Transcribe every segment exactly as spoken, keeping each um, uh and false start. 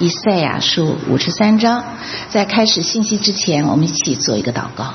以赛亚书五十三章。在开始信息之前，我们一起做一个祷告。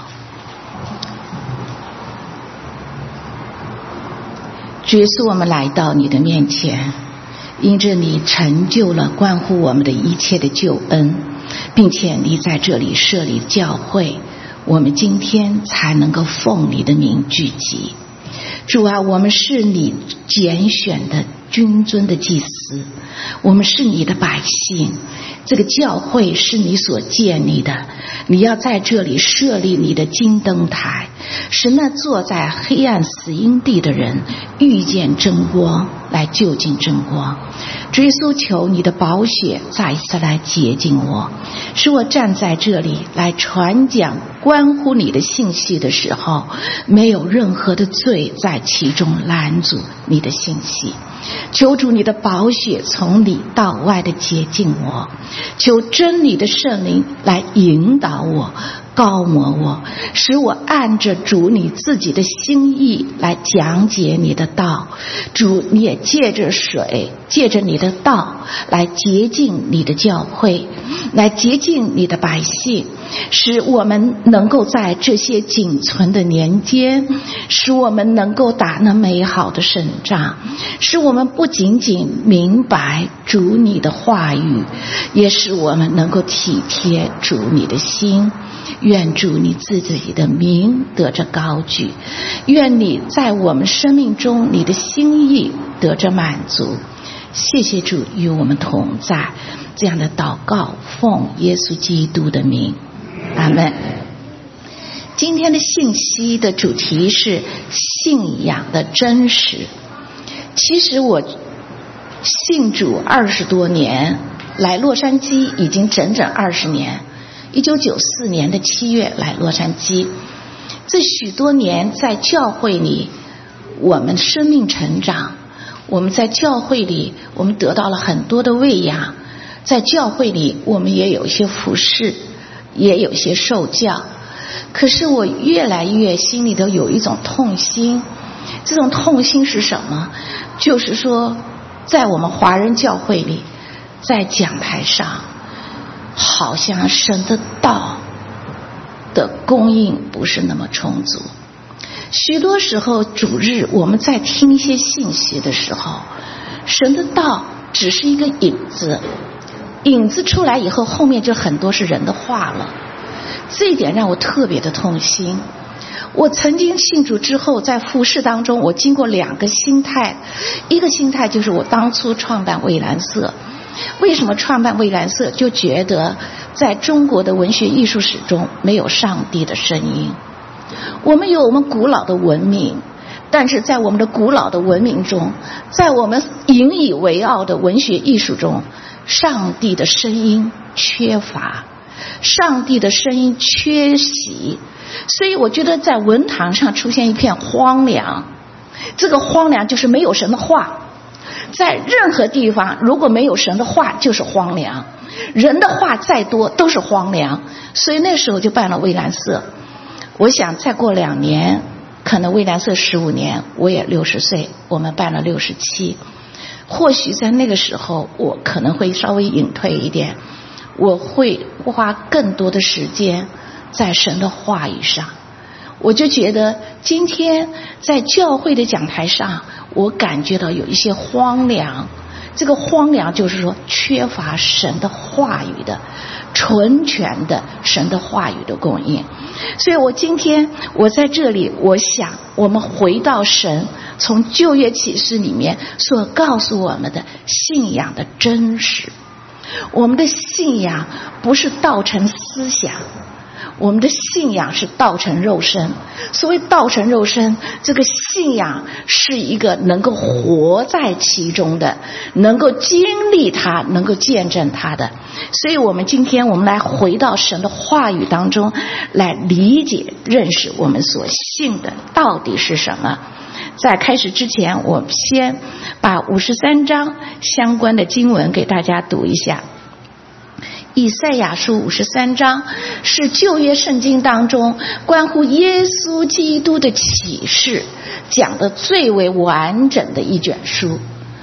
主耶稣，我们来到你的面前，因着你成就了关乎我们的一切的救恩，并且你在这里设立教会，我们今天才能够奉你的名聚集。主啊，我们是你拣选的君尊的祭司，我们是你的百姓，这个教会是你所建立的，你要在这里设立你的金灯台，使那坐在黑暗死荫地的人遇见真光，来就近真光。主耶稣，求你的宝血再一次来洁净我，使我站在这里来传讲关乎你的信息的时候，没有任何的罪在其中拦阻你的信息。求主你的宝血从里到外的洁净我，求真理的圣灵来引导我，高摩我，使我按着主你自己的心意来讲解你的道。主，你也借着水，借着你的道来洁净你的教会，来洁净你的百姓，使我们能够在这些仅存的年间，使我们能够打那美好的胜仗，使我们不仅仅明白主你的话语，也使我们能够体贴主你的心。愿主你自己的名得着高举，愿你在我们生命中你的心意得着满足。谢谢主与我们同在，这样的祷告奉耶稣基督的名，阿们。今天的信息的主题是信仰的真实。其实我信主二十多年，来洛杉矶已经整整二十年。一九九四年的七月来洛杉矶，这许多年在教会里，我们生命成长，我们在教会里我们得到了很多的喂养，在教会里我们也有一些服侍，也有一些受教。可是我越来越心里头有一种痛心，这种痛心是什么？就是说在我们华人教会里，在讲台上好像神的道的供应不是那么充足。许多时候主日我们在听一些信息的时候，神的道只是一个影子，影子出来以后，后面就很多是人的话了。这一点让我特别的痛心。我曾经信主之后，在服事当中，我经过两个心态。一个心态就是我当初创办蔚蓝色。为什么创办蔚蓝色？就觉得在中国的文学艺术史中没有上帝的声音。我们有我们古老的文明，但是在我们的古老的文明中，在我们引以为傲的文学艺术中，上帝的声音缺乏，上帝的声音缺席。所以我觉得在文坛上出现一片荒凉，这个荒凉就是没有神的话。在任何地方如果没有神的话就是荒凉，人的话再多都是荒凉。所以那时候就办了蔚蓝色。我想再过两年，可能蔚蓝色十五年，我也六十岁，我们办了六十七。或许在那个时候我可能会稍微隐退一点，我会花更多的时间在神的话语上。我就觉得今天在教会的讲台上，我感觉到有一些荒凉。这个荒凉就是说缺乏神的话语的纯全的神的话语的供应。所以我今天我在这里，我想我们回到神从旧约启示里面所告诉我们的信仰的真实。我们的信仰不是道成思想，我们的信仰是道成肉身。所谓道成肉身，这个信仰是一个能够活在其中的，能够经历它，能够见证它的。所以我们今天我们来回到神的话语当中，来理解认识我们所信的到底是什么。在开始之前，我先把五十三章相关的经文给大家读一下。以赛亚书五十三章是旧约圣经当中关乎耶稣基督的启示讲的最为完整的一卷书。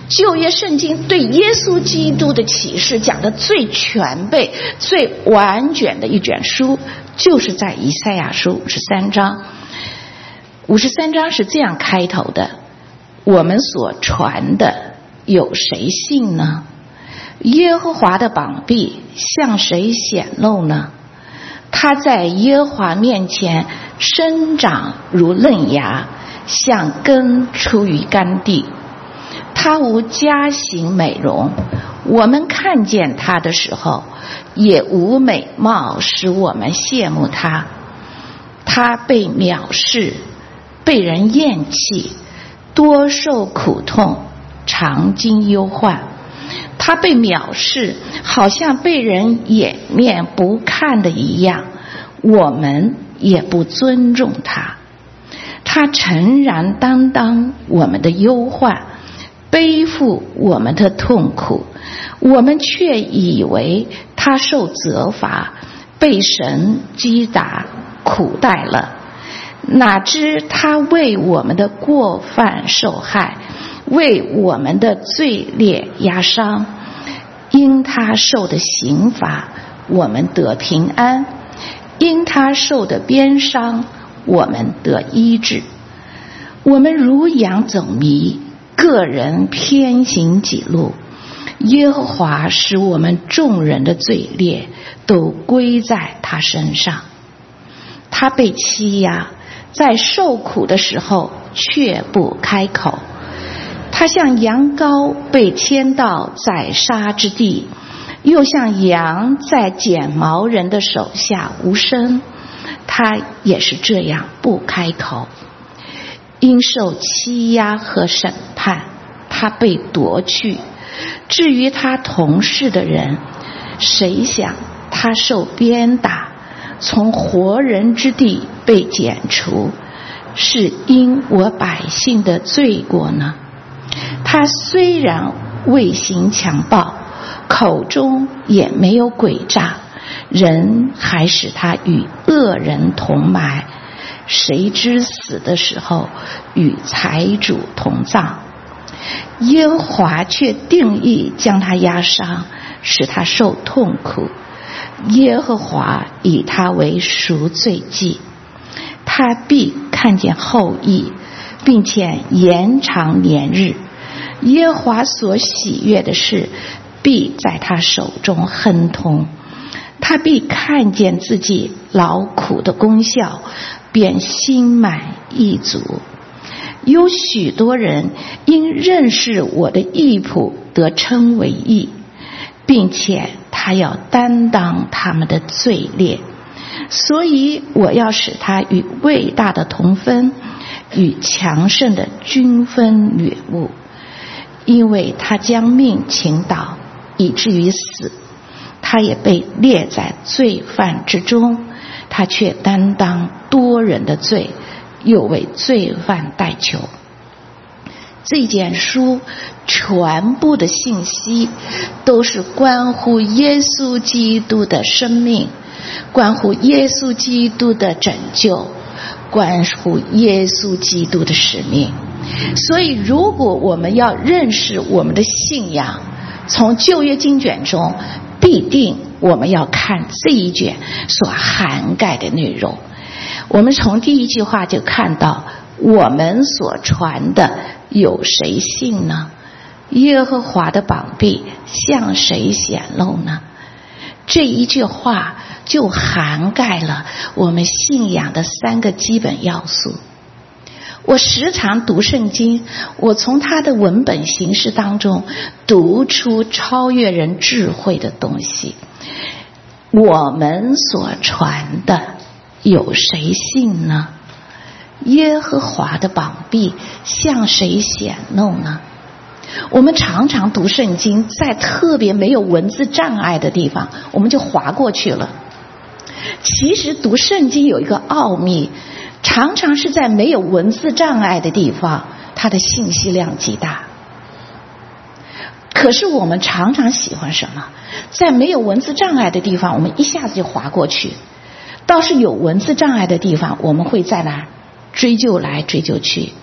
旧约圣经对耶稣基督的启示讲的最全备、最完整的一卷书，就是在以赛亚书五十三章。五十三章是这样开头的：我们所传的，有谁信呢？耶和华的膀臂向谁显露呢？他在耶和华面前生长如嫩芽，像根出于干地。他无佳形美容，我们看见他的时候，也无美貌使我们羡慕他。他被藐视，被人厌弃，多受苦痛，常经忧患。他被藐视，好像被人掩面不看的一样，我们也不尊重他。他诚然担当我们的忧患，背负我们的痛苦，我们却以为他受责罚，被神击打苦待了。哪知他为我们的过犯受害，为我们的罪孽压伤。因他受的刑罚，我们得平安；因他受的鞭伤，我们得医治。我们如羊走迷，个人偏行己路。耶和华使我们众人的罪孽都归在他身上。他被欺压，在受苦的时候却不开口。他像羊羔被牵到宰杀之地，又像羊在剪毛人的手下无声，他也是这样不开口。因受欺压和审判，他被夺去。至于他同事的人，谁想他受鞭打，从活人之地被剪除，是因我百姓的罪过呢？他虽然未行强暴，口中也没有诡诈，人还使他与恶人同埋。谁知死的时候与财主同葬？耶和华却定义将他压伤，使他受痛苦。耶和华以他为赎罪祭，他必看见后裔，并且延长年日。耶和华所喜悦的事，必在他手中亨通。他必看见自己劳苦的功效，便心满意足。有许多人因认识我的义仆得称为义，并且他要担当他们的罪孽，所以我要使他与伟大的同分，与强盛的均分掠物。因为他将命倾倒，以至于死，他也被列在罪犯之中，他却担当多人的罪，又为罪犯代求。这件书全部的信息都是关乎耶稣基督的生命，关乎耶稣基督的拯救，关乎耶稣基督的使命。所以如果我们要认识我们的信仰，从旧约经卷中必定我们要看这一卷所涵盖的内容。我们从第一句话就看到，我们所传的有谁信呢？耶和华的膀臂向谁显露呢？这一句话就涵盖了我们信仰的三个基本要素。我时常读圣经，我从它的文本形式当中读出超越人智慧的东西。我们所传的有谁信呢？耶和华的膀臂向谁显露呢？我们常常读圣经，在特别没有文字障碍的地方，我们就划过去了。其实读圣经有一个奥秘，常常是在没有文字障碍的地方，它的信息量极大。可是我们常常喜欢什么？在没有文字障碍的地方，我们一下子就划过去；倒是有文字障碍的地方，我们会在哪追究来追究去。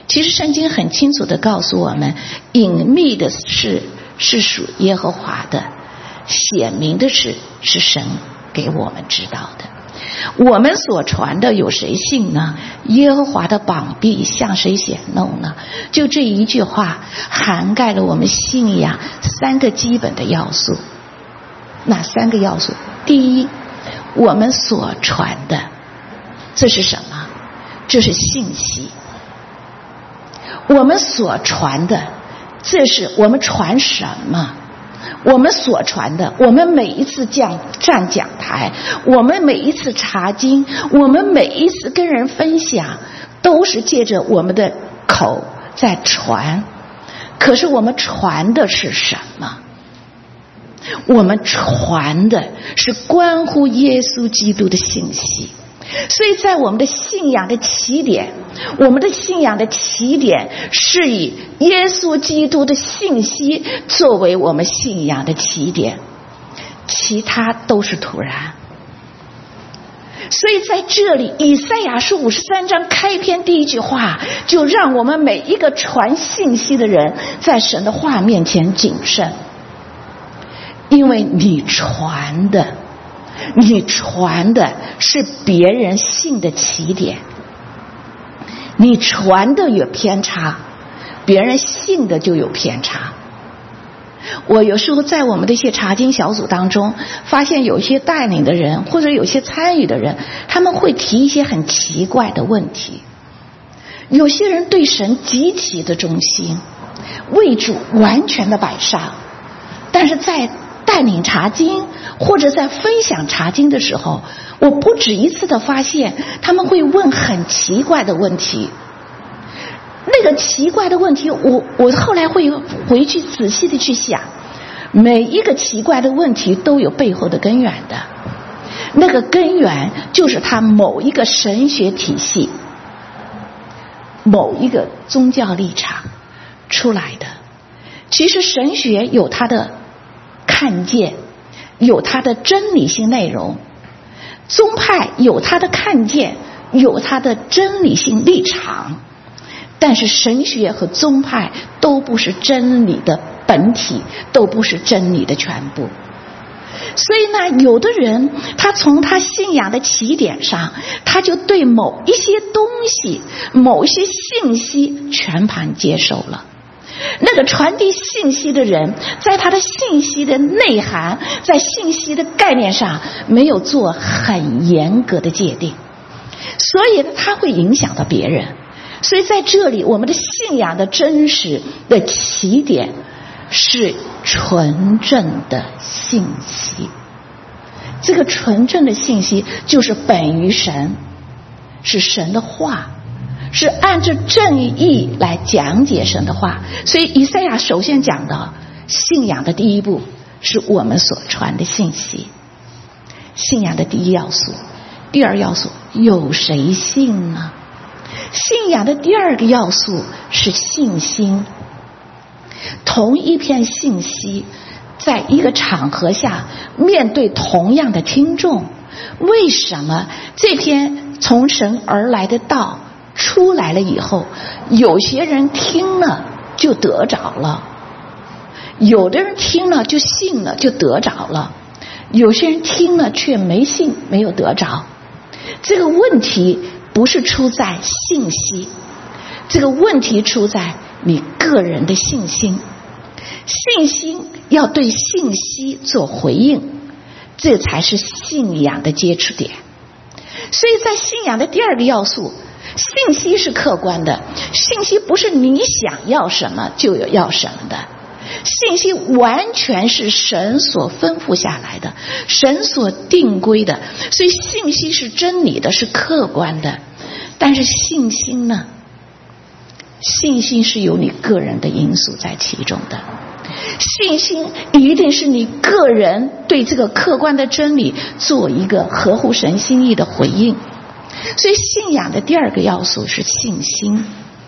其实圣经很清楚地告诉我们，隐秘的事是属耶和华的，显明的事是神给我们知道的。我们所传的有谁信呢？耶和华的膀臂向谁显露呢？就这一句话涵盖了我们信仰三个基本的要素。哪三个要素？第一，我们所传的，这是什么？这是信息。我们所传的，这是我们传什么？我们所传的，我们每一次讲站讲台，我们每一次查经，我们每一次跟人分享，都是借着我们的口在传。可是我们传的是什么？我们传的是关乎耶稣基督的信息。所以在我们的信仰的起点，我们的信仰的起点是以耶稣基督的信息作为我们信仰的起点，其他都是突然。所以在这里，以赛亚书五十三章开篇第一句话，就让我们每一个传信息的人在神的话面前谨慎，因为你传的你传的是别人信的起点，你传的有偏差，别人信的就有偏差。我有时候在我们的一些查经小组当中，发现有些带领的人或者有些参与的人，他们会提一些很奇怪的问题。有些人对神极其的忠心，为主完全的摆上，但是在带领查经或者在分享查经的时候，我不止一次的发现他们会问很奇怪的问题。那个奇怪的问题，我我后来会回去仔细的去想，每一个奇怪的问题都有背后的根源的。那个根源就是他某一个神学体系、某一个宗教立场出来的。其实神学有它的看见，有它的真理性内容，宗派有它的看见，有它的真理性立场，但是神学和宗派都不是真理的本体，都不是真理的全部。所以呢，有的人他从他信仰的起点上，他就对某一些东西、某一些信息全盘接受了。那个传递信息的人，在他的信息的内涵，在信息的概念上没有做很严格的界定，所以他会影响到别人。所以在这里，我们的信仰的真实的起点是纯正的信息。这个纯正的信息就是本于神，是神的话，是按照正义来讲解神的话。所以以赛亚首先讲的信仰的第一步是我们所传的信息，信仰的第一要素。第二要素，有谁信呢？信仰的第二个要素是信心。同一片信息，在一个场合下面对同样的听众，为什么这篇从神而来的道出来了以后，有些人听了就得着了，有的人听了就信了就得着了，有些人听了却没信没有得着？这个问题不是出在信息，这个问题出在你个人的信心。信心要对信息做回应，这才是信仰的接触点。所以在信仰的第二个要素，信息是客观的，信息不是你想要什么就有要什么的，信息完全是神所吩咐下来的，神所定规的。所以信息是真理的，是客观的。但是信心呢？信心是有你个人的因素在其中的。信心一定是你个人对这个客观的真理做一个合乎神心意的回应。所以信仰的第二个要素是信心。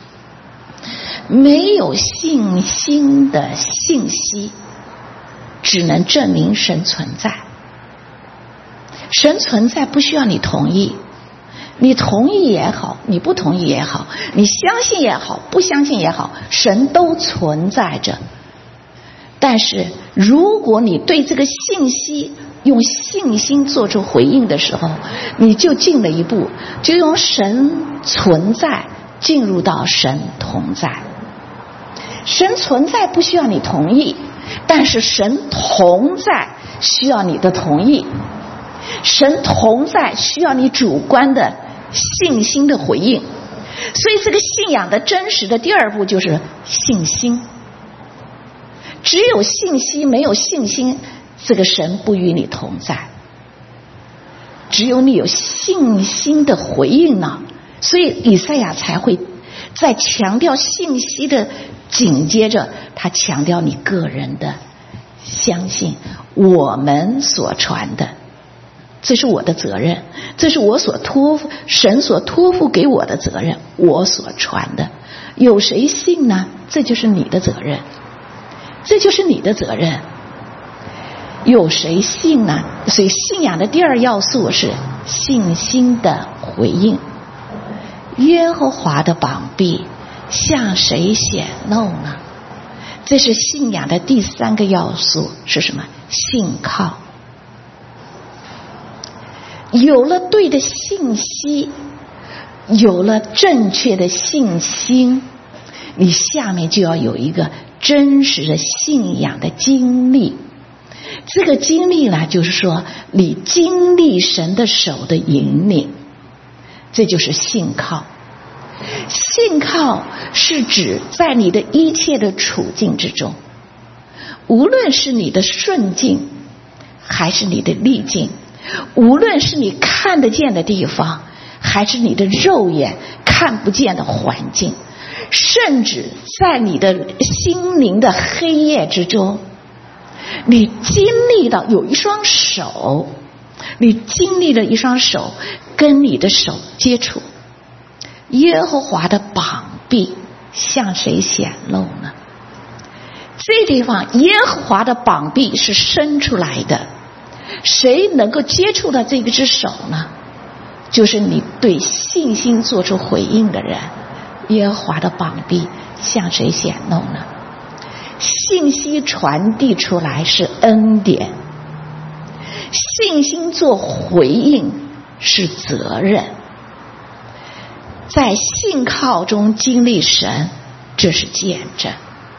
没有信心的信息只能证明神存在。神存在不需要你同意， 你同意也好，你不同意也好，你相信也好，不相信也好，神都存在着。但是如果你对这个信息用信心做出回应的时候，你就进了一步，就用神存在进入到神同在。神存在不需要你同意，但是神同在需要你的同意。神同在需要你主观的信心的回应。所以这个信仰的真实的第二步就是信心。只有信息没有信心，这个神不与你同在。只有你有信心的回应呢，所以以赛亚才会在强调信息的紧接着他强调你个人的相信。我们所传的，这是我的责任，这是我所托付神所托付给我的责任，我所传的。有谁信呢？这就是你的责任，这就是你的责任。有谁信呢？所以信仰的第二要素是信心的回应。耶和华的膀臂向谁显露呢？这是信仰的第三个要素，是什么？信靠。有了对的信息，有了正确的信心，你下面就要有一个真实的信仰的经历。这个经历呢，就是说你经历神的手的引领，这就是信靠。信靠是指在你的一切的处境之中，无论是你的顺境还是你的逆境，无论是你看得见的地方还是你的肉眼看不见的环境，甚至在你的心灵的黑夜之中，你经历到有一双手，你经历了一双手跟你的手接触。耶和华的膀臂向谁显露呢？这地方耶和华的膀臂是伸出来的，谁能够接触到这个只手呢？就是你对信心做出回应的人。耶和华的膀臂向谁显露呢？信息传递出来是恩典，信心做回应是责任。在信靠中经历神，这是见证。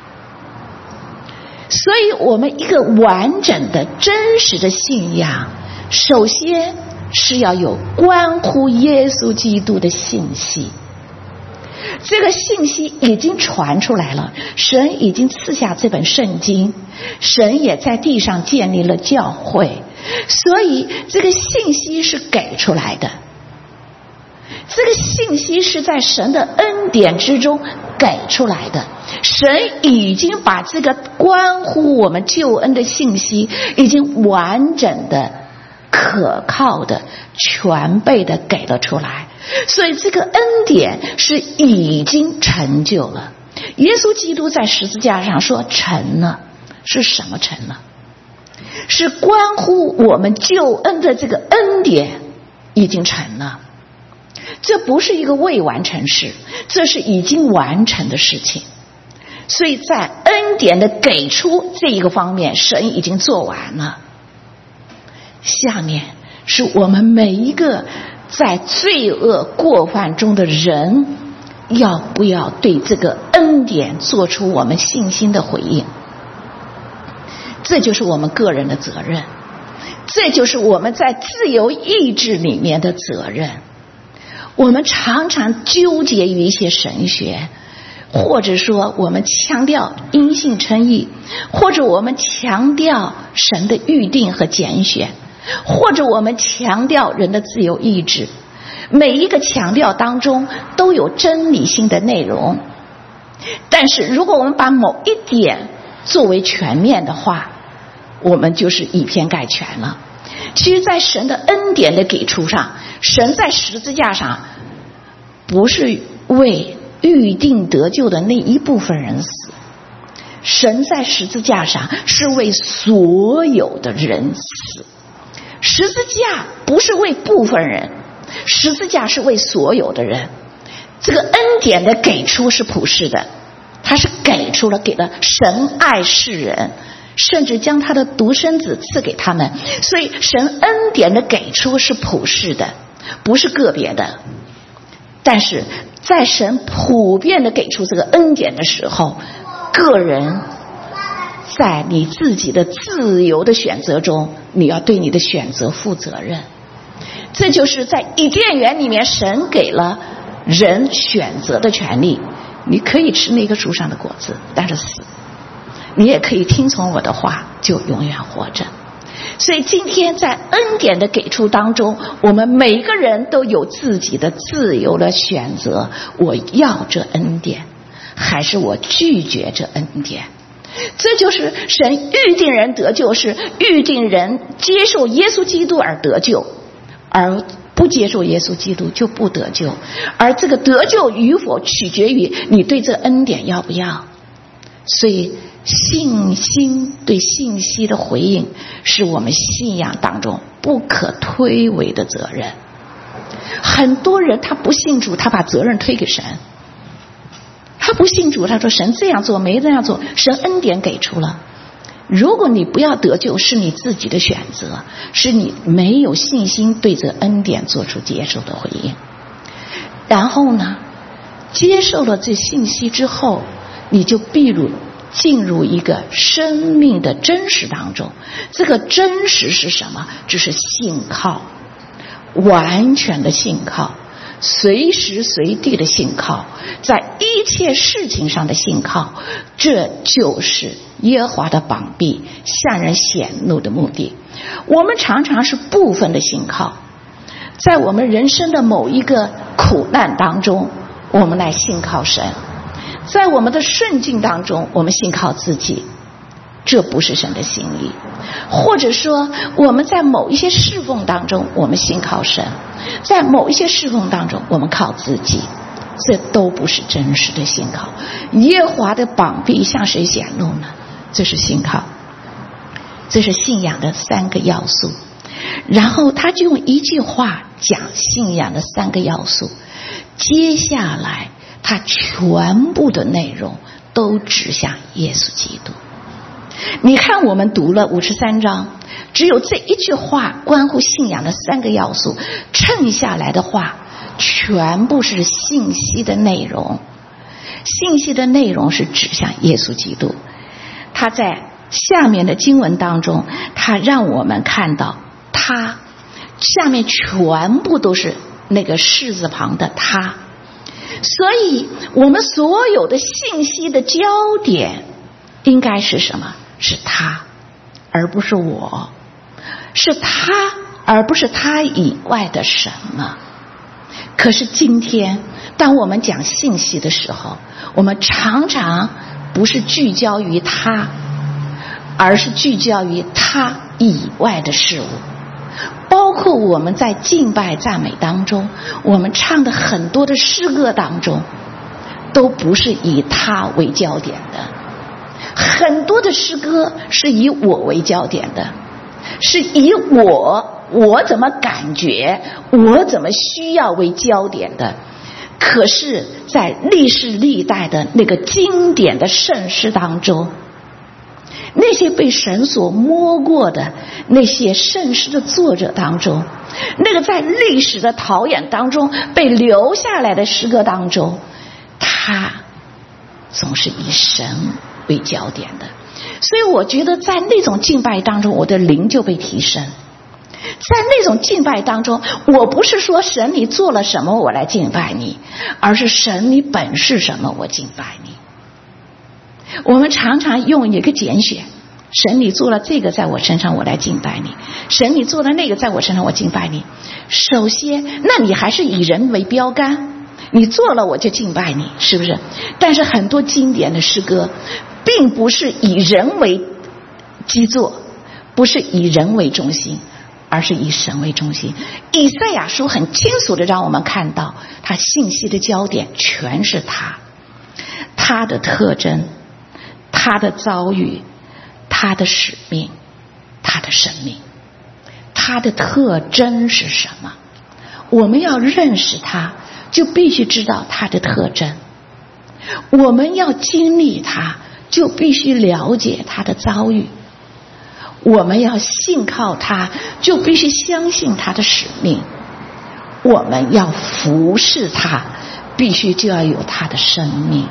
所以我们一个完整的真实的信仰，首先是要有关乎耶稣基督的信息。这个信息已经传出来了，神已经赐下这本圣经，神也在地上建立了教会，所以这个信息是给出来的。这个信息是在神的恩典之中给出来的，神已经把这个关乎我们救恩的信息已经完整的、可靠的、全备的给了出来，所以这个恩典是已经成就了。耶稣基督在十字架上说成了，是什么成了？是关乎我们救恩的这个恩典已经成了。这不是一个未完成事，这是已经完成的事情。所以在恩典的给出这一个方面，神已经做完了。下面是我们每一个在罪恶过犯中的人，要不要对这个恩典做出我们信心的回应？这就是我们个人的责任，这就是我们在自由意志里面的责任。我们常常纠结于一些神学，或者说我们强调因信称义，或者我们强调神的预定和拣选，或者我们强调人的自由意志。每一个强调当中都有真理性的内容，但是如果我们把某一点作为全面的话，我们就是以偏概全了。其实在神的恩典的给出上，神在十字架上不是为预定得救的那一部分人死，神在十字架上是为所有的人死。十字架不是为部分人， 十字架是为所有的人。这个恩典的给出是普世的，他是给出了，给了神爱世人，甚至将他的独生子赐给他们。所以神恩典的给出是普世的，不是个别的。但是在神普遍的给出这个恩典的时候，个人在你自己的自由的选择中，你要对你的选择负责任。这就是在伊甸园里面，神给了人选择的权利。你可以吃那个树上的果子，但是死；你也可以听从我的话，就永远活着。所以今天在恩典的给出当中，我们每一个人都有自己的自由的选择，我要这恩典，还是我拒绝这恩典。这就是神预定人得救，是预定人接受耶稣基督而得救，而不接受耶稣基督就不得救。而这个得救与否取决于你对这恩典要不要。所以信心对信息的回应是我们信仰当中不可推诿的责任。很多人他不信主，他把责任推给神。他不信主，他说神这样做没这样做，神恩典给出了。如果你不要得救，是你自己的选择，是你没有信心对这恩典做出接受的回应。然后呢，接受了这信息之后，你就必入进入一个生命的真实当中。这个真实是什么？这是信靠，完全的信靠，随时随地的信靠，在一切事情上的信靠。这就是耶和华的膀臂向人显露的目的。我们常常是部分的信靠，在我们人生的某一个苦难当中，我们来信靠神；在我们的顺境当中，我们信靠自己，这不是神的心意。或者说我们在某一些侍奉当中，我们信靠神；在某一些侍奉当中，我们靠自己，这都不是真实的信靠。耶和华的膀臂向谁显露呢？这是信靠，这是信仰的三个要素。然后他就用一句话讲信仰的三个要素，接下来他全部的内容都指向耶稣基督。你看我们读了五十三章，只有这一句话关乎信仰的三个要素，剩下来的话全部是信息的内容。信息的内容是指向耶稣基督。他在下面的经文当中，他让我们看到他下面全部都是那个士字旁的他。所以我们所有的信息的焦点应该是什么？是他，而不是我；是他，而不是他以外的什么。可是今天当我们讲信息的时候，我们常常不是聚焦于他，而是聚焦于他以外的事物。包括我们在敬拜赞美当中，我们唱的很多的诗歌当中，都不是以他为焦点的。很多的诗歌是以我为焦点的，是以我我怎么感觉，我怎么需要为焦点的。可是在历世历代的那个经典的圣诗当中，那些被神所摸过的那些圣诗的作者当中，那个在历史的陶冶当中被留下来的诗歌当中，他总是以神为焦点的。所以我觉得在那种敬拜当中，我的灵就被提升。在那种敬拜当中，我不是说神你做了什么我来敬拜你，而是神你本是什么我敬拜你。我们常常用一个简选，神你做了这个在我身上我来敬拜你，神你做了那个在我身上我敬拜你。首先那你还是以人为标杆，你做了我就敬拜你，是不是？但是很多经典的诗歌并不是以人为基座，不是以人为中心，而是以神为中心。以赛亚书很清楚的让我们看到，他信息的焦点全是他，他的特征，他的遭遇，他的使命，他的生命。他的特征是什么？ 我们要认识他，就必须知道他的特征；我们要经历他，就必须了解他的遭遇；我们要信靠他，就必须相信他的使命；我们要服侍他，必须就要有他的生命。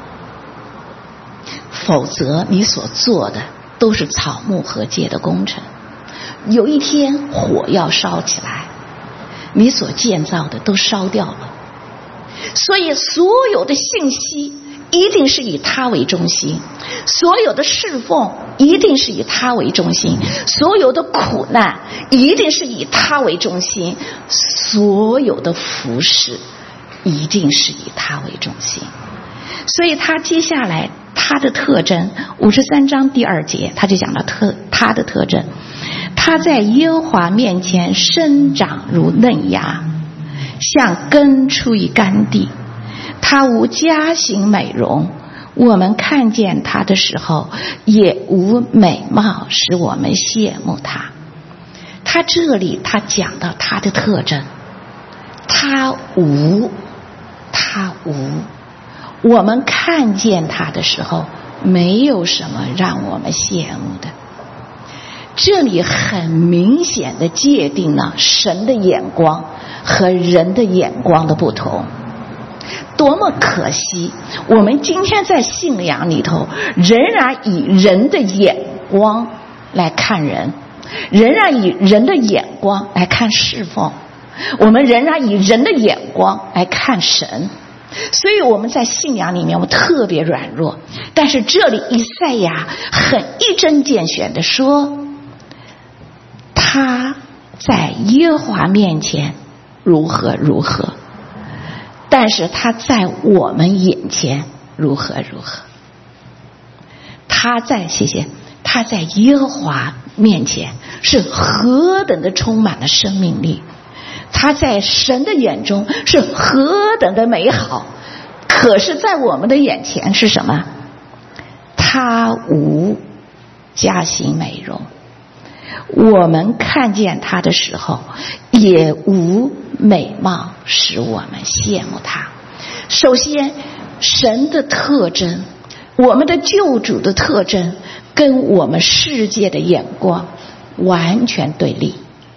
否则你所做的都是草木禾秸的工程，有一天火要烧起来，你所建造的都烧掉了。所以所有的信息一定是以他为中心，所有的侍奉一定是以他为中心，所有的苦难一定是以他为中心，所有的服事一定是以他为中心。所以他接下来他的特征，五十三章第二节他就讲到特他的特征，他在耶和华面前生长如嫩芽，像根出于干地，他无佳形美容，我们看见他的时候也无美貌使我们羡慕他。他这里他讲到他的特征，他无他无我们看见他的时候没有什么让我们羡慕的。这里很明显的界定了神的眼光和人的眼光的不同。多么可惜，我们今天在信仰里头仍然以人的眼光来看人，仍然以人的眼光来看侍奉，我们仍然以人的眼光来看神。所以我们在信仰里面我们特别软弱，但是这里以赛亚很一针见血的说，他在耶和华面前如何如何，但是他在我们眼前如何如何。他在谢谢他在耶和华面前是何等的充满了生命力，他在神的眼中是何等的美好，可是在我们的眼前是什么？他无佳形美容，我们看见他的时候也无美貌使我们羡慕他。首先神的特征，我们的救主的特征跟我们世界的眼光完全对立。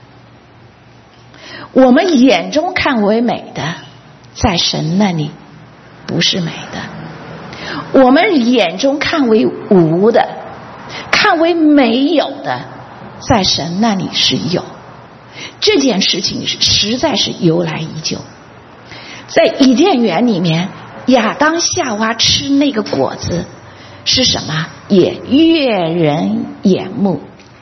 我们眼中看为美的，在神那里不是美的；我们眼中看为无的，看为没有的，在神那里是有。这件事情实在是由来已久。在伊甸园里面，亚当夏娃吃那个果子是什么？也悦人眼目。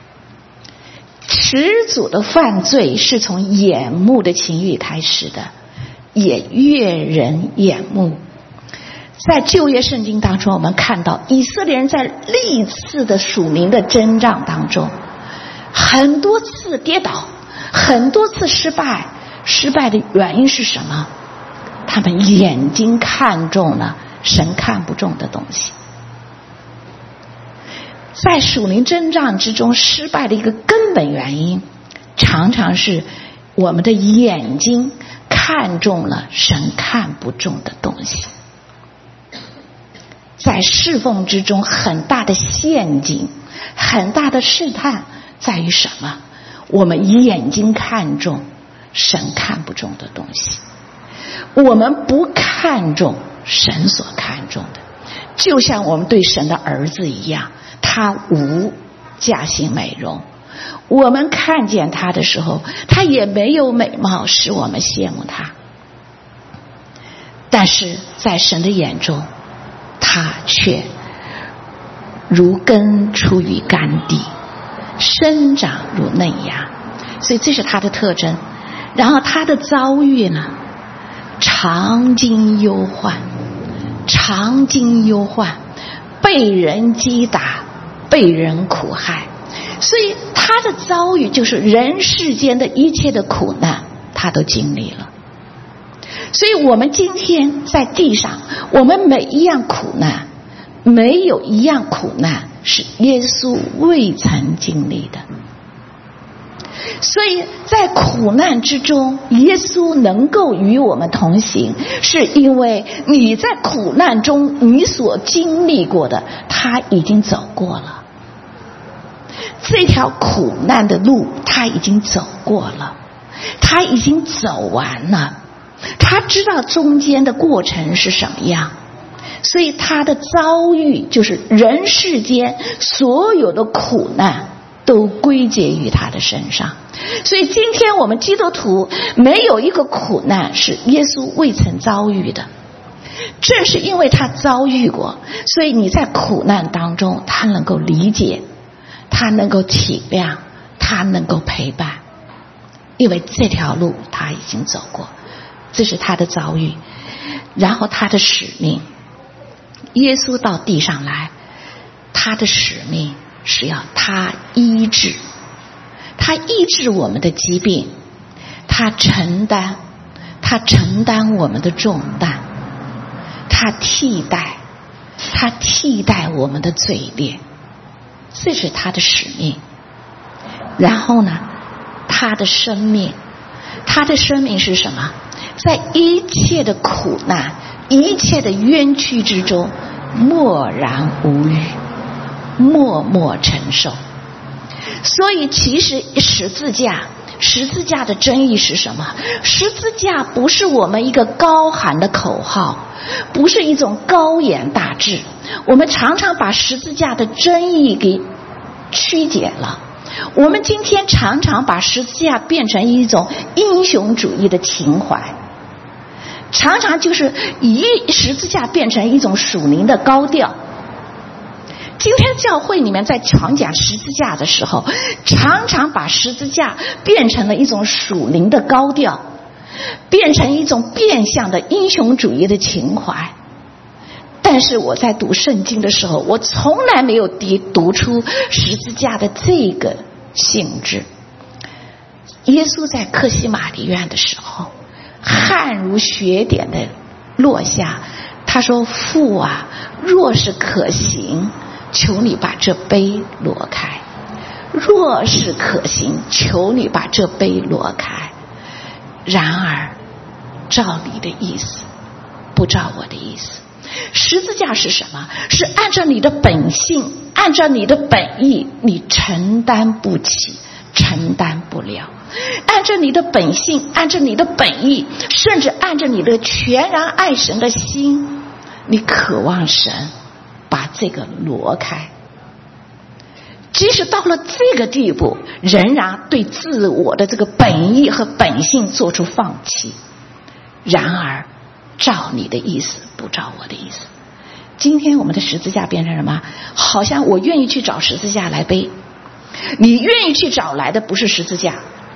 始祖的犯罪是从眼目的情欲开始的，也悦人眼目。在旧约圣经当中，我们看到以色列人在历次的属灵的征战当中，很多次跌倒，很多次失败。失败的原因是什么？他们眼睛看中了神看不中的东西。在属灵征战之中失败的一个根本原因，常常是我们的眼睛看中了神看不中的东西。在侍奉之中很大的陷阱，很大的试探在于什么？我们眼睛看中神看不中的东西，我们不看重神所看重的。就像我们对神的儿子一样，他无佳形美容，我们看见他的时候，他也没有美貌使我们羡慕他。但是在神的眼中，他却如根出于干地，生长如嫩芽。所以这是他的特征。然后他的遭遇呢，常经忧患，常经忧患，被人击打，被人苦害。所以他的遭遇就是人世间的一切的苦难他都经历了。所以我们今天在地上，我们每一样苦难，没有一样苦难是耶稣未曾经历的。 所以在苦难之中，耶稣能够与我们同行，是因为你在苦难中你所经历过的，他已经走过了。这条苦难的路他已经走过了，他已经走完了，他知道中间的过程是什么样，所以他的遭遇就是人世间所有的苦难都归结于他的身上。所以今天我们基督徒没有一个苦难是耶稣未曾遭遇的，正是因为他遭遇过，所以你在苦难当中他能够理解，他能够体谅，他能够陪伴，因为这条路他已经走过，这是他的遭遇。然后他的使命，耶稣到地上来，他的使命是要他医治，他医治我们的疾病，他承担他承担我们的重担，他替代他替代我们的罪孽，这是他的使命。然后呢，他的生命他的生命是什么？在一切的苦难一切的冤屈之中默然无语，默默承受。所以其实十字架十字架的真意是什么？十字架不是我们一个高喊的口号，不是一种高言大志，我们常常把十字架的真意给曲解了。我们今天常常把十字架变成一种英雄主义的情怀，常常就是以十字架变成一种属灵的高调。今天教会里面在常讲十字架的时候，常常把十字架变成了一种属灵的高调，变成一种变相的英雄主义的情怀。但是我在读圣经的时候，我从来没有读出十字架的这个性质。耶稣在客西马尼园的时候，汗如雪点的落下，他说：父啊，若是可行，求你把这杯挪开，若是可行，求你把这杯挪开。然而照你的意思，不照我的意思。十字架是什么？是按照你的本性，按照你的本意，你承担不起，承担不了。按照你的本性，按照你的本意，甚至按照你的全然爱神的心，你渴望神把这个挪开。即使到了这个地步，仍然对自我的这个本意和本性做出放弃。然而照你的意思，不照我的意思。今天我们的十字架变成什么？好像我愿意去找十字架来背，你愿意去找来的不是十字架。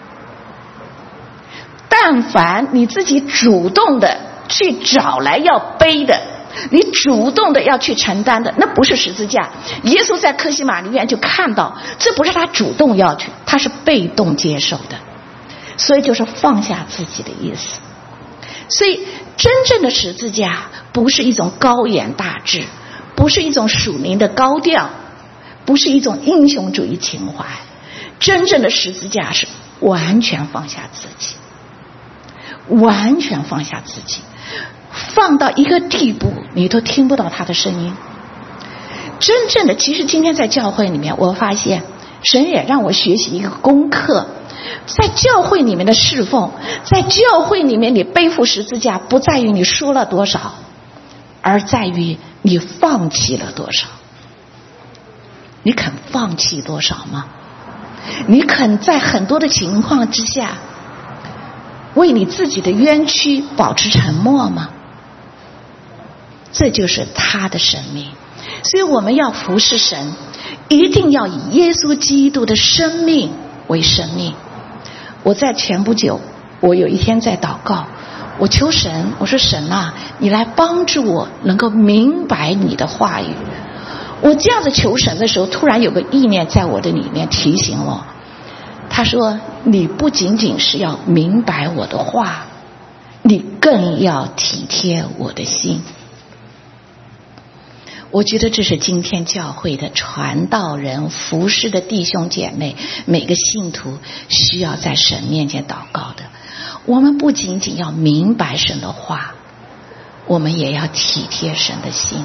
但凡你自己主动的去找来要背的，你主动的要去承担的，那不是十字架。耶稣在客西马尼园就看到，这不是他主动要去，他是被动接受的，所以就是放下自己的意思。所以真正的十字架不是一种高言大志，不是一种属灵的高调，不是一种英雄主义情怀。真正的十字架是完全放下自己，完全放下自己，放到一个地步你都听不到他的声音。真正的，其实今天在教会里面我发现神也让我学习一个功课，在教会里面的侍奉，在教会里面你背负十字架，不在于你说了多少，而在于你放弃了多少。你肯放弃多少吗？你肯在很多的情况之下为你自己的冤屈保持沉默吗？这就是他的生命。所以我们要服侍神，一定要以耶稣基督的生命为生命。我在前不久，我有一天在祷告，我求神，我说神啊，你来帮助我能够明白你的话语。我这样子求神的时候，突然有个意念在我的里面提醒我，他说你不仅仅是要明白我的话，你更要体贴我的心。我觉得这是今天教会的传道人、服侍的弟兄姐妹，每个信徒需要在神面前祷告的。我们不仅仅要明白神的话，我们也要体贴神的心。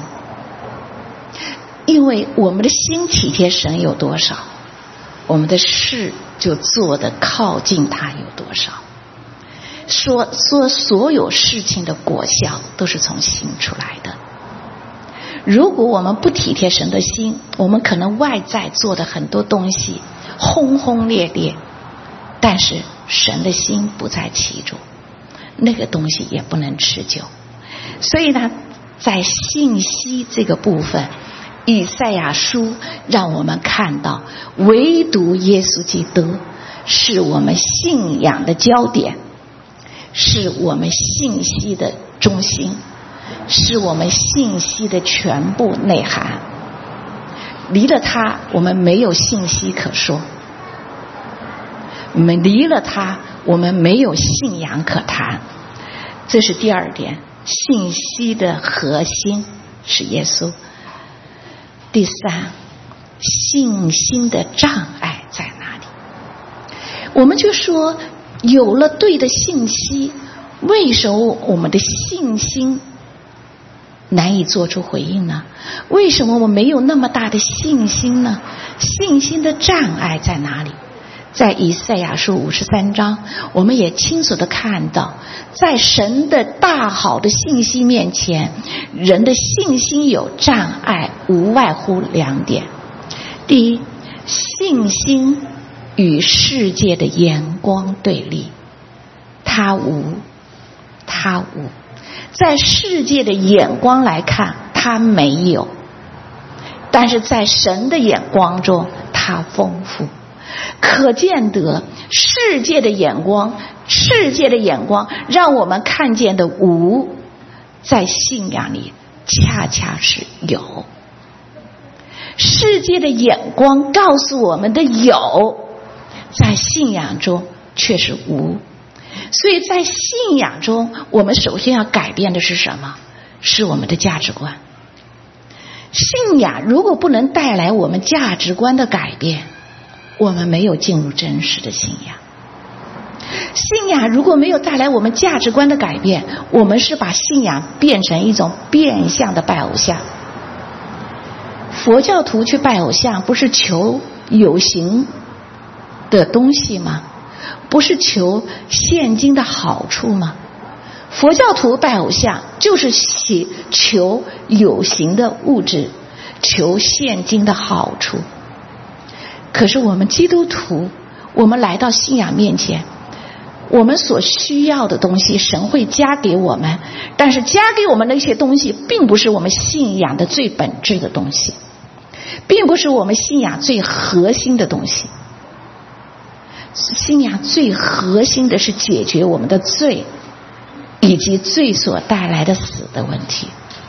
因为我们的心体贴神有多少，我们的事就做得靠近他有多少。说说所有事情的果效都是从心出来的。如果我们不体贴神的心，我们可能外在做的很多东西轰轰烈烈，但是神的心不在其中，那个东西也不能持久。所以呢，在信息这个部分，以赛亚书让我们看到，唯独耶稣基督是我们信仰的焦点，是我们信息的中心，是我们信息的全部内涵。离了他，我们没有信息可说；我们离了他，我们没有信仰可谈。这是第二点，信息的核心是耶稣。第三，信心的障碍在哪里？我们就说，有了对的信息，为什么我们的信心难以做出回应呢？为什么我没有那么大的信心呢？信心的障碍在哪里？在以赛亚书五十三章，我们也清楚地看到，在神的大好的信息面前，人的信心有障碍，无外乎两点。第一，信心与世界的眼光对立，他无，他无。在世界的眼光来看，他没有；但是在神的眼光中，他丰富。可见得世界的眼光，世界的眼光让我们看见的无，在信仰里恰恰是有。世界的眼光告诉我们的有，在信仰中却是无。所以在信仰中，我们首先要改变的是什么？是我们的价值观。信仰如果不能带来我们价值观的改变，我们没有进入真实的信仰。信仰如果没有带来我们价值观的改变，我们是把信仰变成一种变相的拜偶像。佛教徒去拜偶像，不是求有形的东西吗？不是求现今的好处吗？佛教徒拜偶像就是求有形的物质，求现今的好处。可是我们基督徒，我们来到信仰面前，我们所需要的东西神会加给我们，但是加给我们的一些东西并不是我们信仰的最本质的东西，并不是我们信仰最核心的东西。信仰最核心的是解决我们的罪以及罪所带来的死的问题。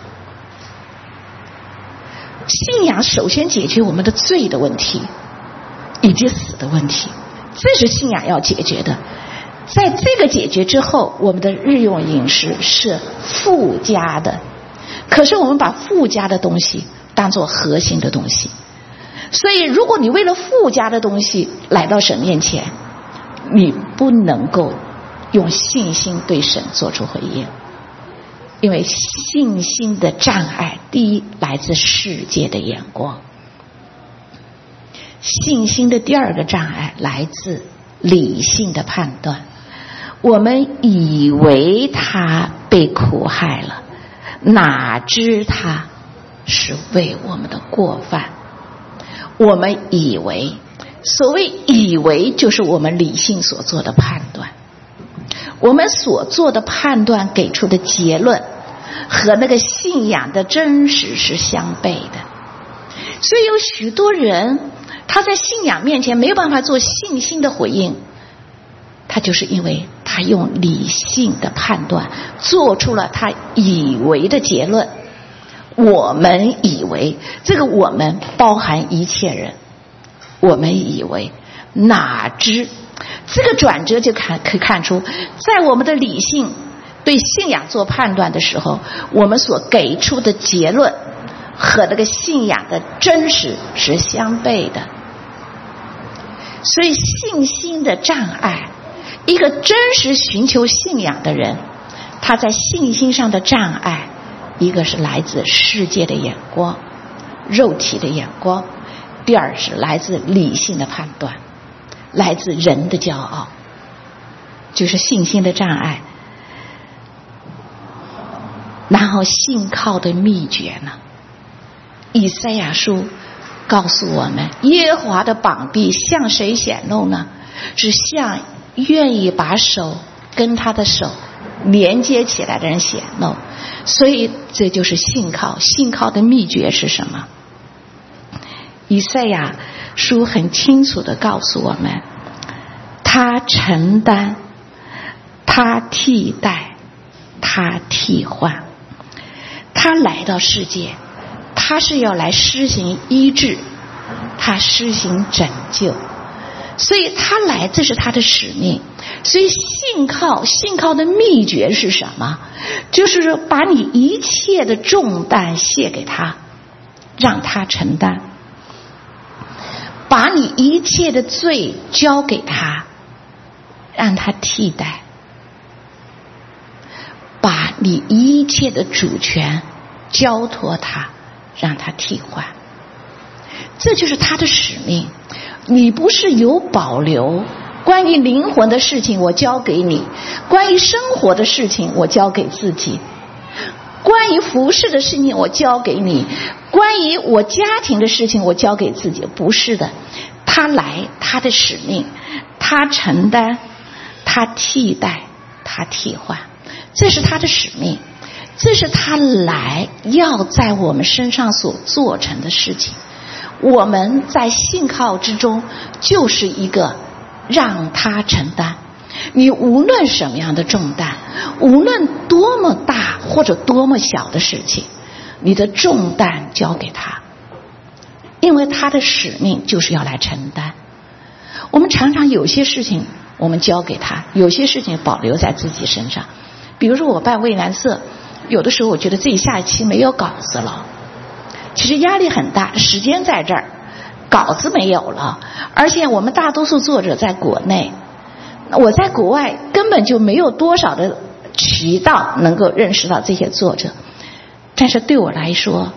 信仰首先解决我们的罪的问题以及死的问题，这是信仰要解决的。在这个解决之后，我们的日用饮食是附加的，可是我们把附加的东西当作核心的东西。所以如果你为了附加的东西来到神面前，你不能够用信心对神做出回应。因为信心的障碍，第一来自世界的眼光，信心的第二个障碍来自理性的判断。我们以为他被苦害了，哪知他是为我们的过犯。我们以为，所谓以为就是我们理性所做的判断，我们所做的判断给出的结论和那个信仰的真实是相悖的。所以有许多人他在信仰面前没有办法做信心的回应，他就是因为他用理性的判断做出了他以为的结论。我们以为，这个我们包含一切人，我们以为，哪知这个转折就看可以看出，在我们的理性对信仰做判断的时候，我们所给出的结论和那个信仰的真实是相悖的。 所以信心的障碍，一个真实寻求信仰的人，他在信心上的障碍，一个是来自世界的眼光，肉体的眼光，第二是来自理性的判断，来自人的骄傲，就是信心的障碍。然后信靠的秘诀呢？以赛亚书告诉我们，耶和华的膀臂向谁显露呢？是向愿意把手跟他的手连接起来的人显露。所以这就是信靠。信靠的秘诀是什么？以赛亚书很清楚地告诉我们，他承担，他替代，他替换。他来到世界，他是要来施行医治，他施行拯救，所以他来，这是他的使命。所以信靠，信靠的秘诀是什么？就是把你一切的重担卸给他，让他承担，把你一切的罪交给他，让他替代，把你一切的主权交托他，让他替换。这就是他的使命。你不是有保留，关于灵魂的事情我交给你，关于生活的事情我交给自己，关于服侍的事情我交给你，关于我家庭的事情我交给自己。不是的，他来，他的使命，他承担，他替代，他替换，这是他的使命，这是他来要在我们身上所做成的事情。我们在信靠之中，就是一个让他承担。你无论什么样的重担，无论多么大或者多么小的事情，你的重担交给他，因为他的使命就是要来承担。我们常常有些事情我们交给他，有些事情保留在自己身上。比如说我办蔚蓝色，有的时候我觉得自己下一期没有稿子了，其实压力很大，时间在这儿，稿子没有了，而且我们大多数作者在国内，我在国外根本就没有多少的渠道能够认识到这些作者。但是对我来说，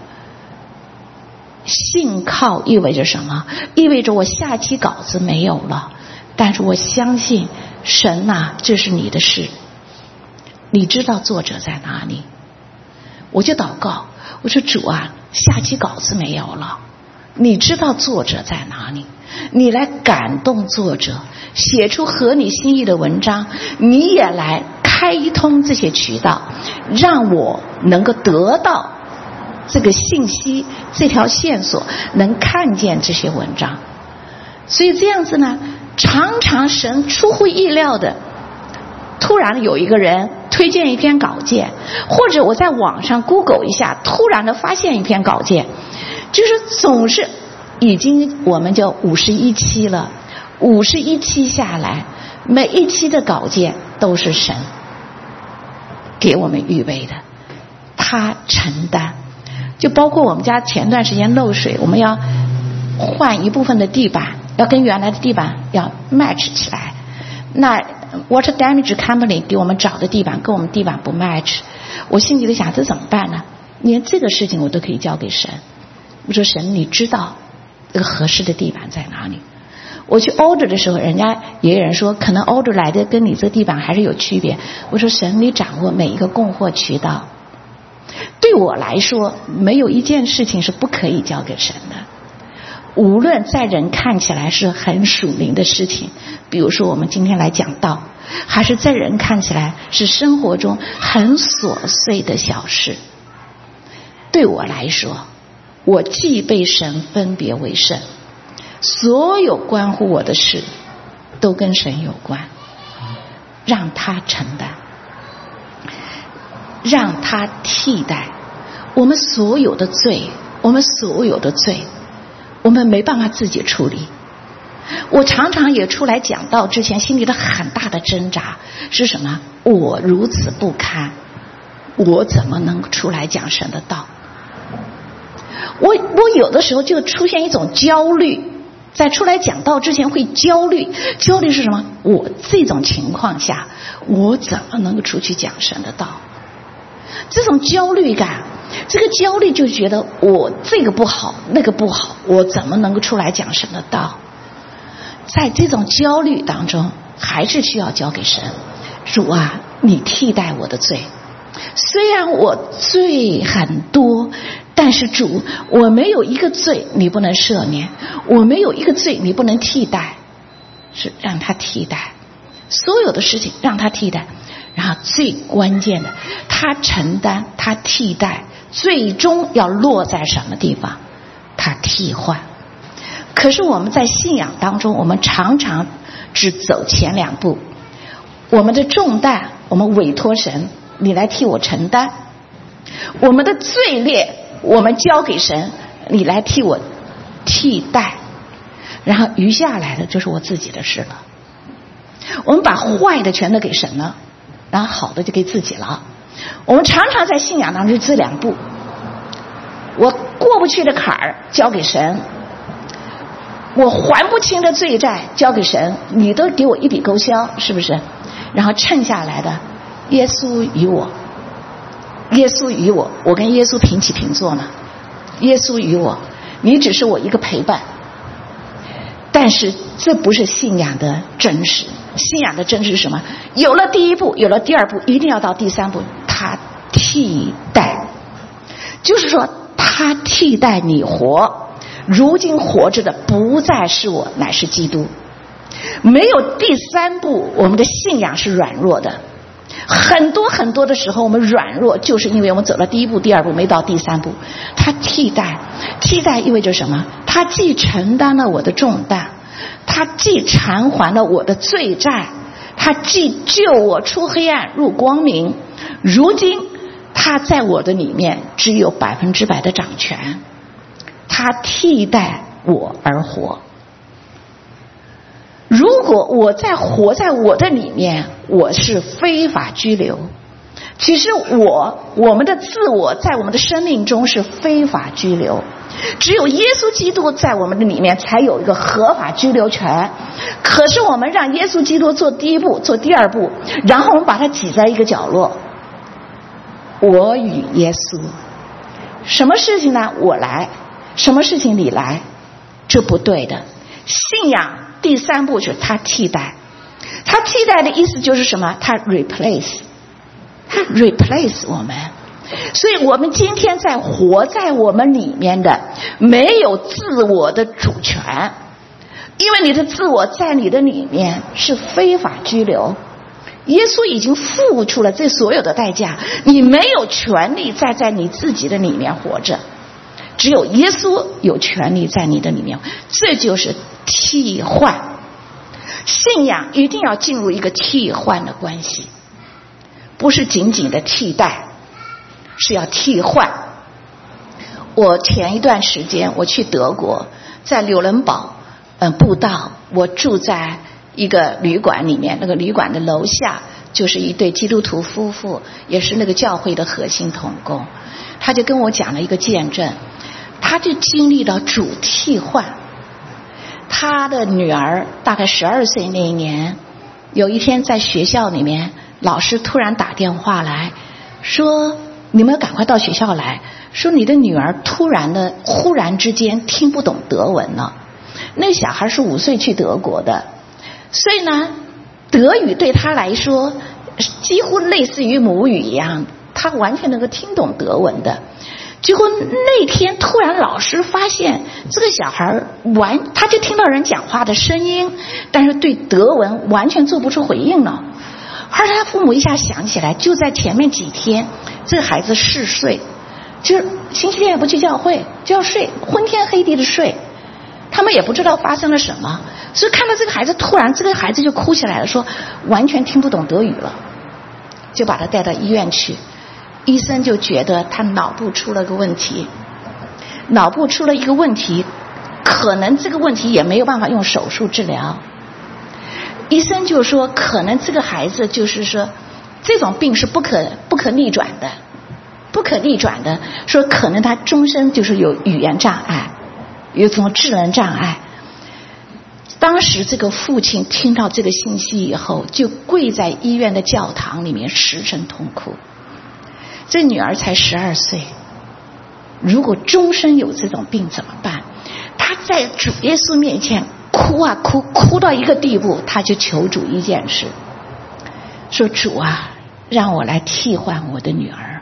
信靠意味着什么？意味着我下期稿子没有了，但是我相信神啊，这是你的事，你知道作者在哪里。我就祷告，我说主啊，下期稿子没有了，你知道作者在哪里，你来感动作者，写出合你心意的文章，你也来开通这些渠道，让我能够得到这个信息，这条线索，能看见这些文章。所以这样子呢，常常神出乎意料的，突然有一个人推荐一篇稿件，或者我在网上 Google 一下，突然的发现一篇稿件，就是总是已经我们就五十一期了，五十一期下来，每一期的稿件都是神给我们预备的，他承担。就包括我们家前段时间漏水，我们要换一部分的地板，要跟原来的地板要 match 起来，那 Water Damage Company 给我们找的地板跟我们地板不 match， 我心里在想这怎么办呢？连这个事情我都可以交给神。我说神，你知道这个合适的地板在哪里。我去 order 的时候，人家也有人说可能 order 来的跟你这个地板还是有区别。我说神，你掌握每一个供货渠道。对我来说，没有一件事情是不可以交给神的。无论在人看起来是很属灵的事情，比如说我们今天来讲道，还是在人看起来是生活中很琐碎的小事，对我来说，我既被神分别为圣，所有关乎我的事都跟神有关，让他承担，让他替代。我们所有的罪，我们所有的罪我们没办法自己处理。我常常也出来讲道之前心里的很大的挣扎是什么？我如此不堪，我怎么能出来讲神的道？我我有的时候就出现一种焦虑， 在出来讲道之前会焦虑，焦虑是什么？我这种情况下，我怎么能够出去讲神的道？这种焦虑感，这个焦虑就觉得我这个不好，那个不好，我怎么能够出来讲神的道？在这种焦虑当中，还是需要交给神。主啊，你替代我的罪。虽然我罪很多，但是主，我没有一个罪你不能赦免，我没有一个罪你不能替代，是让他替代所有的事情，让他替代。然后最关键的，他承担，他替代，最终要落在什么地方？他替换。可是我们在信仰当中，我们常常只走前两步，我们的重担我们委托神，你来替我承担；我们的罪孽我们交给神，你来替我替代。然后余下来的就是我自己的事了。我们把坏的全都给神了，然后好的就给自己了。我们常常在信仰当中这两步，我过不去的坎儿交给神，我还不清的罪债交给神，你都给我一笔勾销，是不是？然后剩下来的耶稣与我，耶稣与我，我跟耶稣平起平坐呢。耶稣与我，你只是我一个陪伴。但是这不是信仰的真实。信仰的真实是什么？有了第一步，有了第二步，一定要到第三步，他替代。就是说他替代你活，如今活着的不再是我，乃是基督。没有第三步，我们的信仰是软弱的。很多很多的时候我们软弱，就是因为我们走了第一步第二步，没到第三步。他替代，替代意味着什么？他既承担了我的重担，他既偿还了我的罪债，他既救我出黑暗入光明。如今他在我的里面只有百分之百的掌权，他替代我而活。如果我在活在我的里面，我是非法拘留。其实我我们的自我在我们的生命中是非法拘留，只有耶稣基督在我们的里面才有一个合法拘留权。可是我们让耶稣基督做第一步，做第二步，然后我们把它挤在一个角落，我与耶稣，什么事情呢？我来，什么事情你来，这不对的。信仰第三步就是他替代，他替代的意思就是什么？他 replace， 他 replace 我们。所以我们今天在活在我们里面的没有自我的主权，因为你的自我在你的里面是非法拘留。耶稣已经付出了这所有的代价，你没有权利再在你自己的里面活着，只有耶稣有权利在你的里面。这就是替换。信仰一定要进入一个替换的关系，不是仅仅的替代，是要替换。我前一段时间我去德国，在纽伦堡嗯布道，我住在一个旅馆里面，那个旅馆的楼下就是一对基督徒夫妇，也是那个教会的核心同工。他就跟我讲了一个见证，他就经历了主替换。他的女儿大概十二岁那一年，有一天在学校里面，老师突然打电话来说，你们赶快到学校来，说你的女儿突然的忽然之间听不懂德文了。那小孩是五岁去德国的，所以呢德语对他来说几乎类似于母语一样，他完全能够听懂德文的。结果那天突然老师发现这个小孩完，他就听到人讲话的声音，但是对德文完全做不出回应了。而他父母一下想起来，就在前面几天这个孩子嗜睡，就是星期天也不去教会，就要睡，昏天黑地的睡，他们也不知道发生了什么。所以看到这个孩子突然这个孩子就哭起来了，说完全听不懂德语了，就把他带到医院去。医生就觉得他脑部出了个问题，脑部出了一个问题，可能这个问题也没有办法用手术治疗。医生就说可能这个孩子就是说这种病是不可不可逆转的，不可逆转的，说可能他终身就是有语言障碍，有这种智能障碍。 当时这个父亲听到这个信息以后，就跪在医院的教堂里面失声痛哭。这女儿才十二岁，如果终身有这种病怎么办？她在主耶稣面前哭啊哭，哭到一个地步，她就求主一件事，说主啊，让我来替换我的女儿，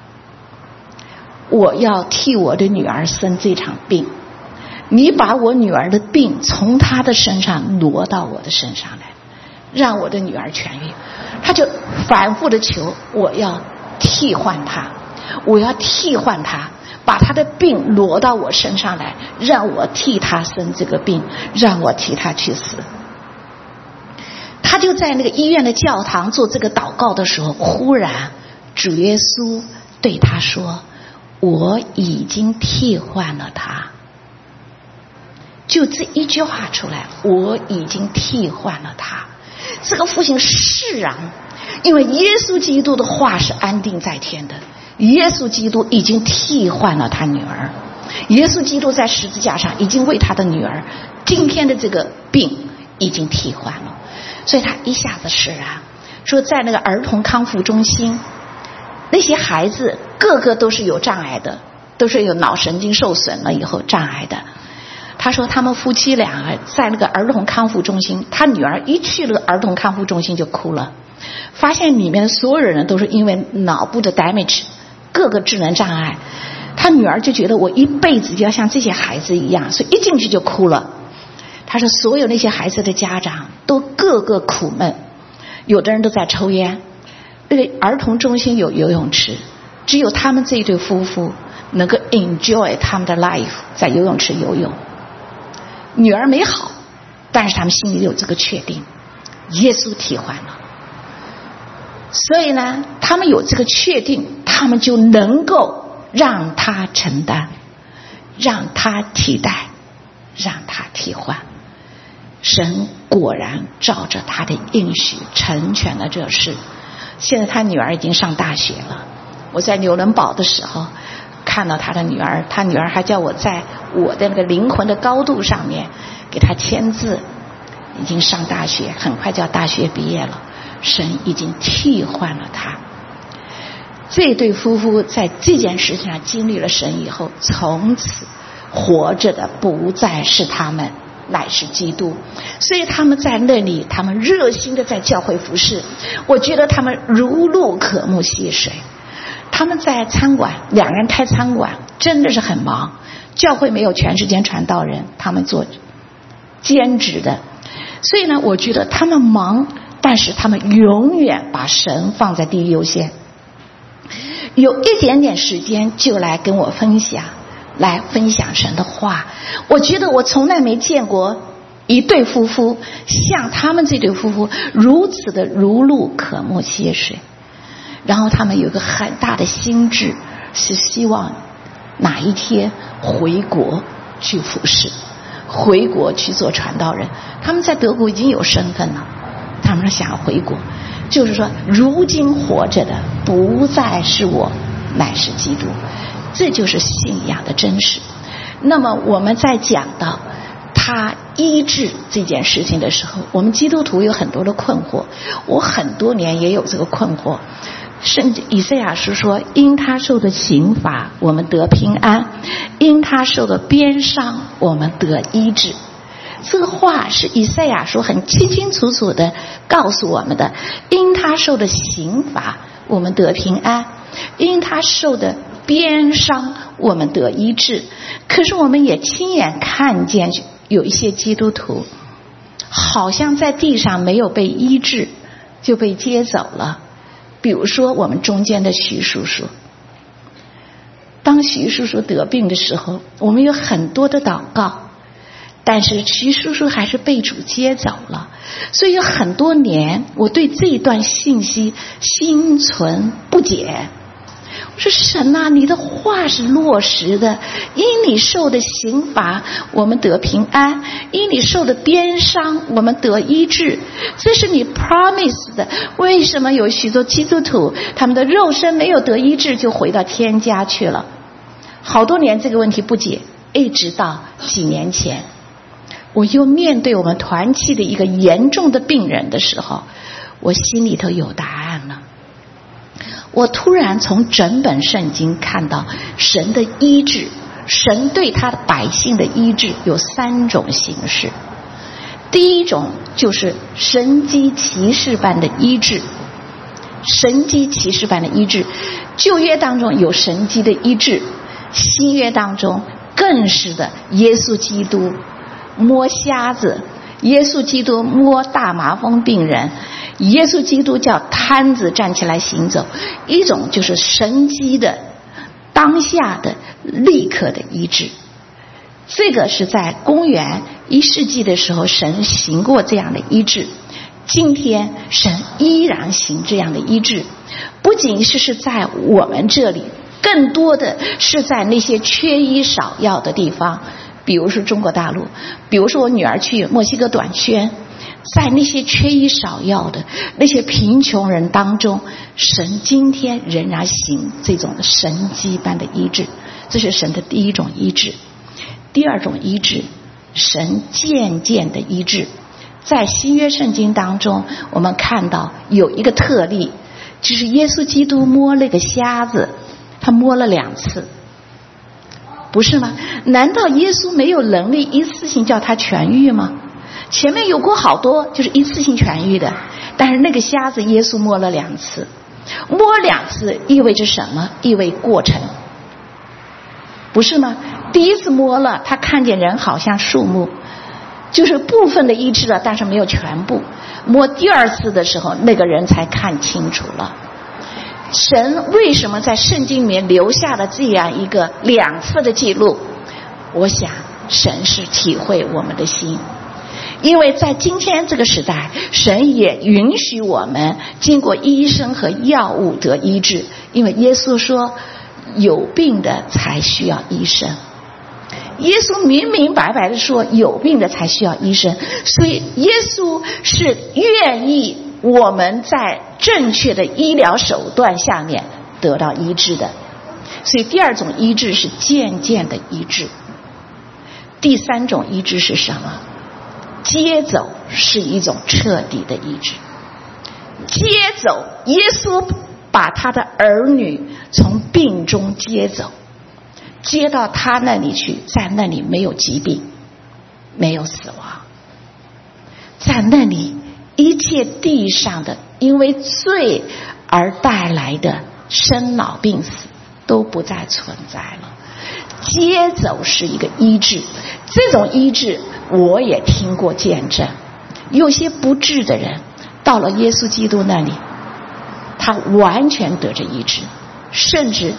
我要替我的女儿生这场病，你把我女儿的病从她的身上挪到我的身上来，让我的女儿痊愈。她就反复的求，我要替换她，我要替换她，把她的病挪到我身上来，让我替她生这个病，让我替她去死。他就在那个医院的教堂做这个祷告的时候，忽然主耶稣对他说，我已经替换了他。就这一句话出来，我已经替换了他。这个父亲释然，因为耶稣基督的话是安定在天的，耶稣基督已经替换了他女儿，耶稣基督在十字架上已经为他的女儿今天的这个病已经替换了。所以他一下子释然，说在那个儿童康复中心，那些孩子个个都是有障碍的，都是有脑神经受损了以后障碍的。他说他们夫妻俩在那个儿童康复中心，他女儿一去那个儿童康复中心就哭了，发现里面所有人都是因为脑部的 damage， 各个智能障碍。他女儿就觉得我一辈子就要像这些孩子一样，所以一进去就哭了。他说所有那些孩子的家长都个个苦闷，有的人都在抽烟，那个儿童中心有游泳池，只有他们这一对夫妇能够 enjoy 他们的 life， 在游泳池游泳。女儿没好，但是他们心里有这个确定，耶稣替换了。所以呢，他们有这个确定，他们就能够让他承担，让他替代，让他替换。神果然照着他的应许成全了这事。现在他女儿已经上大学了，我在纽伦堡的时候看到他的女儿，他女儿还叫我在我的那个灵魂的高度上面给他签字，已经上大学，很快就要大学毕业了。神已经替换了他。这对夫妇在这件事情上经历了神以后，从此活着的不再是他们，乃是基督。所以他们在那里，他们热心的在教会服侍，我觉得他们如鹿渴慕溪水。他们在餐馆，两人开餐馆真的是很忙，教会没有全时间传道人，他们做兼职的。所以呢，我觉得他们忙，但是他们永远把神放在第一优先，有一点点时间就来跟我分享，来分享神的话。我觉得我从来没见过一对夫妇像他们这对夫妇如此的如鹿渴慕溪水。然后他们有一个很大的心志，是希望哪一天回国去服侍，回国去做传道人。他们在德国已经有身份了，他们想要回国，就是说如今活着的不再是我，乃是基督。这就是信仰的真实。那么我们在讲到他医治这件事情的时候，我们基督徒有很多的困惑，我很多年也有这个困惑。甚至以赛亚书说，因他受的刑罚我们得平安，因他受的鞭伤我们得医治。这个话是以赛亚书很清清楚楚的告诉我们的，因他受的刑罚我们得平安，因他受的鞭伤我们得医治。可是我们也亲眼看见有一些基督徒好像在地上没有被医治就被接走了。比如说我们中间的徐叔叔，当徐叔叔得病的时候，我们有很多的祷告，但是徐叔叔还是被主接走了。所以有很多年我对这一段信息心存不解。我说神啊，你的话是落实的，因你受的刑罚我们得平安，因你受的鞭伤我们得医治，这是你 promise 的。为什么有许多基督徒他们的肉身没有得医治就回到天家去了？好多年这个问题不解，一直到几年前我又面对我们团契的一个严重的病人的时候，我心里头有答案了。我突然从整本圣经看到神的医治，神对他的百姓的医治有三种形式。第一种就是神迹奇事般的医治，神迹奇事般的医治，旧约当中有神迹的医治，新约当中更是的，耶稣基督摸瞎子，耶稣基督摸大麻风病人，耶稣基督叫瘫子站起来行走。一种就是神迹的当下的立刻的医治，这个是在公元一世纪的时候神行过这样的医治，今天神依然行这样的医治，不仅是是在我们这里，更多的是在那些缺医少药的地方，比如说中国大陆，比如说我女儿去墨西哥短宣，在那些缺医少药的那些贫穷人当中，神今天仍然行这种神迹般的医治，这是神的第一种医治。第二种医治，神渐渐的医治。在新约圣经当中，我们看到有一个特例，就是耶稣基督摸那个瞎子，他摸了两次，不是吗？难道耶稣没有能力一次性叫他痊愈吗？前面有过好多就是一次性痊愈的，但是那个瞎子耶稣摸了两次，摸两次意味着什么？意味过程，不是吗？第一次摸了，他看见人好像树木，就是部分的医治了，但是没有全部。摸第二次的时候，那个人才看清楚了。神为什么在圣经里面留下了这样一个两次的记录？我想神是体会我们的心，因为在今天这个时代，神也允许我们经过医生和药物得医治，因为耶稣说有病的才需要医生，耶稣明明白白的说有病的才需要医生，所以耶稣是愿意我们在正确的医疗手段下面得到医治的。所以第二种医治是渐渐的医治。第三种医治是什么？接走是一种彻底的医治。接走，耶稣把他的儿女从病中接走，接到他那里去，在那里没有疾病，没有死亡，在那里一切地上的因为罪而带来的生老病死都不再存在了。接走是一个医治，这种医治我也听过见证，有些不治的人到了耶稣基督那里，他完全得着医治，甚至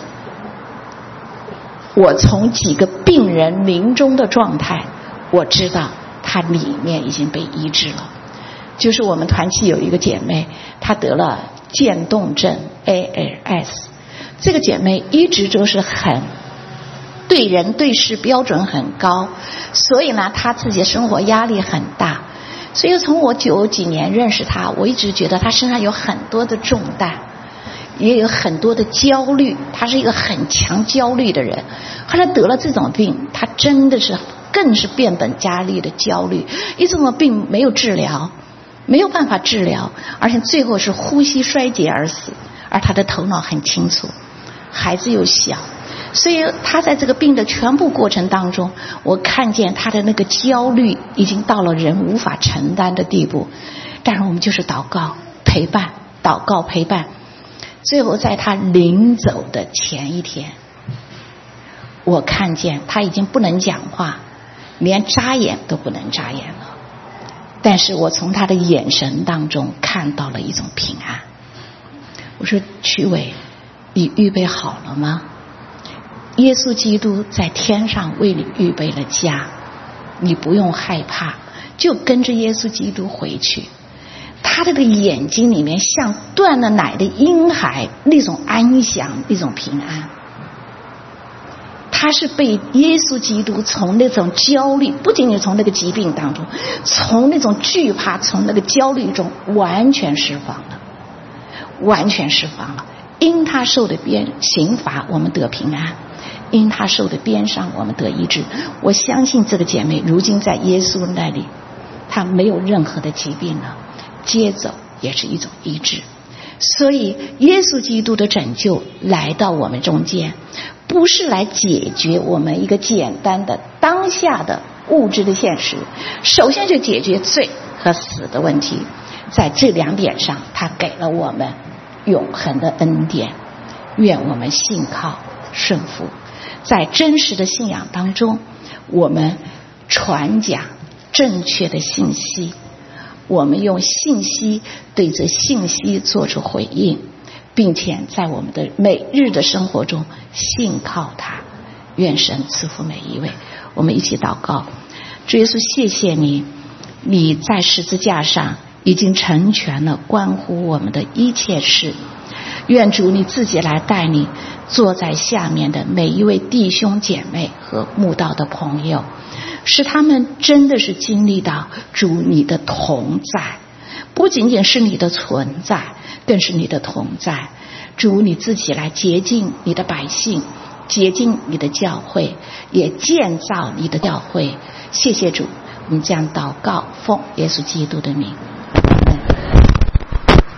我从几个病人临终的状态，我知道他里面已经被医治了。就是我们团契有一个姐妹，她得了渐冻症 A L S， 这个姐妹一直都是很对人对事标准很高，所以呢她自己的生活压力很大，所以从我九几年认识她，我一直觉得她身上有很多的重担，也有很多的焦虑，她是一个很强焦虑的人。后来得了这种病，她真的是更是变本加厉的焦虑，一这种病没有治疗，没有办法治疗，而且最后是呼吸衰竭而死，而她的头脑很清楚，孩子又小，所以她在这个病的全部过程当中，我看见她的那个焦虑已经到了人无法承担的地步，但是我们就是祷告陪伴，祷告陪伴，最后在她临走的前一天，我看见她已经不能讲话，连眨眼都不能眨眼了，但是我从她的眼神当中看到了一种平安。我说曲伟，你预备好了吗？耶稣基督在天上为你预备了家，你不用害怕，就跟着耶稣基督回去。他这个眼睛里面像断了奶的婴孩那种安详，那种平安。他是被耶稣基督从那种焦虑，不仅仅从那个疾病当中，从那种惧怕，从那个焦虑中完全释放了，完全释放了。因他受的鞭刑罚，我们得平安； 因他受的鞭伤我们得医治。我相信这个姐妹如今在耶稣那里，她没有任何的疾病了，接走也是一种医治。所以耶稣基督的拯救来到我们中间，不是来解决我们一个简单的当下的物质的现实，首先就解决罪和死的问题。在这两点上，他给了我们永恒的恩典，愿我们信靠顺服，在真实的信仰当中，我们传讲正确的信息，我们用信息对这信息做出回应，并且在我们的每日的生活中信靠他。愿神赐福每一位。我们一起祷告。主耶稣，谢谢你，你在十字架上已经成全了关乎我们的一切事。愿主你自己来带你坐在下面的每一位弟兄姐妹和慕道的朋友，使他们真的是经历到主你的同在，不仅仅是你的存在，更是你的同在。主你自己来洁净你的百姓，洁净你的教会，也建造你的教会。谢谢主，我们这样祷告，奉耶稣基督的名。